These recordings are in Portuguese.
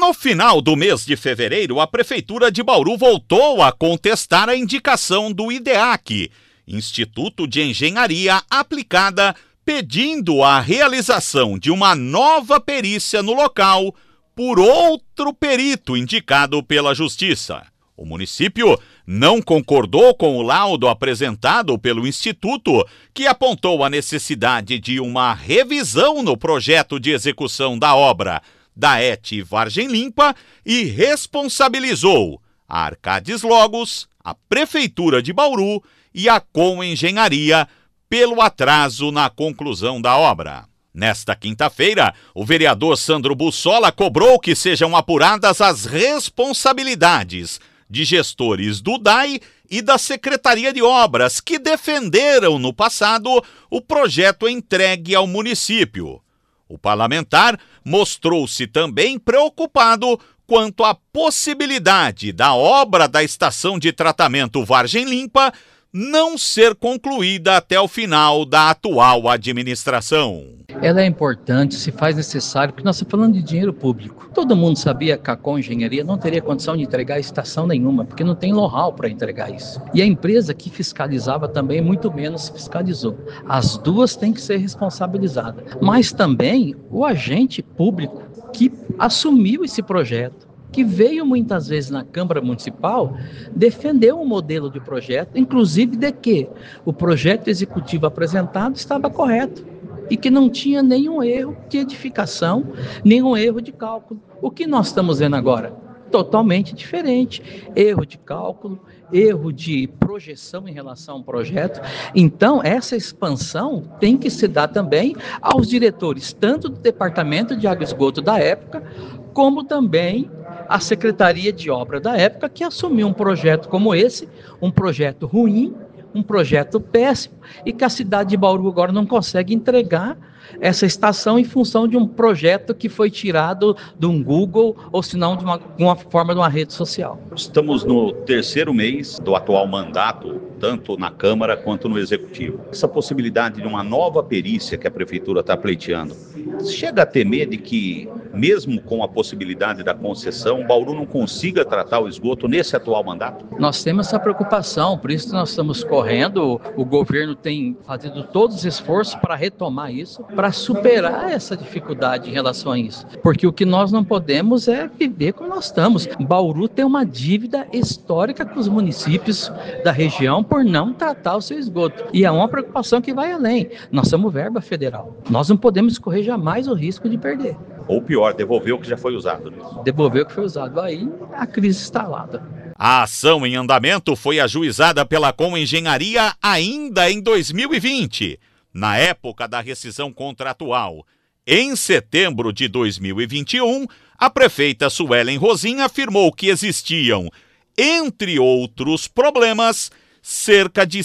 No final do mês de fevereiro, a Prefeitura de Bauru voltou a contestar a indicação do IDEAC, Instituto de Engenharia Aplicada, pedindo a realização de uma nova perícia no local por outro perito indicado pela Justiça. O município não concordou com o laudo apresentado pelo Instituto, que apontou a necessidade de uma revisão no projeto de execução da obra da ET Vargem Limpa e responsabilizou a Arcades Logos, a Prefeitura de Bauru e a Com Engenharia pelo atraso na conclusão da obra. Nesta quinta-feira, o vereador Sandro Bussola cobrou que sejam apuradas as responsabilidades de gestores do DAI e da Secretaria de Obras que defenderam no passado o projeto entregue ao município. O parlamentar mostrou-se também preocupado quanto à possibilidade da obra da estação de tratamento Vargem Limpa não ser concluída até o final da atual administração. Ela é importante, se faz necessário, porque nós estamos falando de dinheiro público. Todo mundo sabia que a Com Engenharia não teria condição de entregar estação nenhuma, porque não tem know-how para entregar isso. E a empresa que fiscalizava também, muito menos fiscalizou. As duas têm que ser responsabilizadas. Mas também o agente público que assumiu esse projeto, que veio muitas vezes na Câmara Municipal, defendeu um modelo de projeto, inclusive de que o projeto executivo apresentado estava correto e que não tinha nenhum erro de edificação, nenhum erro de cálculo. O que nós estamos vendo agora? Totalmente diferente. Erro de cálculo, erro de projeção em relação ao projeto. Então, essa expansão tem que se dar também aos diretores, tanto do Departamento de Água e Esgoto da época, como também a Secretaria de Obra da época, que assumiu um projeto como esse, um projeto ruim, um projeto péssimo, e que a cidade de Bauru agora não consegue entregar essa estação em função de um projeto que foi tirado de um Google, ou se não de uma forma de uma rede social. Estamos no terceiro mês do atual mandato, tanto na Câmara quanto no Executivo. Essa possibilidade de uma nova perícia que a Prefeitura está pleiteando, chega a temer de que, mesmo com a possibilidade da concessão, Bauru não consiga tratar o esgoto nesse atual mandato? Nós temos essa preocupação, por isso nós estamos correndo, o governo tem fazendo todos os esforços para retomar isso, para superar essa dificuldade em relação a isso. Porque o que nós não podemos é viver como nós estamos. Bauru tem uma dívida histórica com os municípios da região por não tratar o seu esgoto. E é uma preocupação que vai além. Nós somos verba federal. Nós não podemos correr jamais o risco de perder. Ou pior, devolver o que já foi usado. Devolver o que foi usado. Aí a crise instalada. A ação em andamento foi ajuizada pela Com Engenharia ainda em 2020, na época da rescisão contratual. Em setembro de 2021, a prefeita Suelen Rosim afirmou que existiam, entre outros problemas, cerca de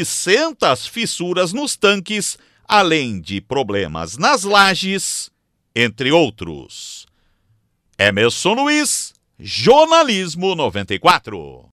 700 fissuras nos tanques, além de problemas nas lajes, entre outros. Emerson Luiz, Jornalismo 94.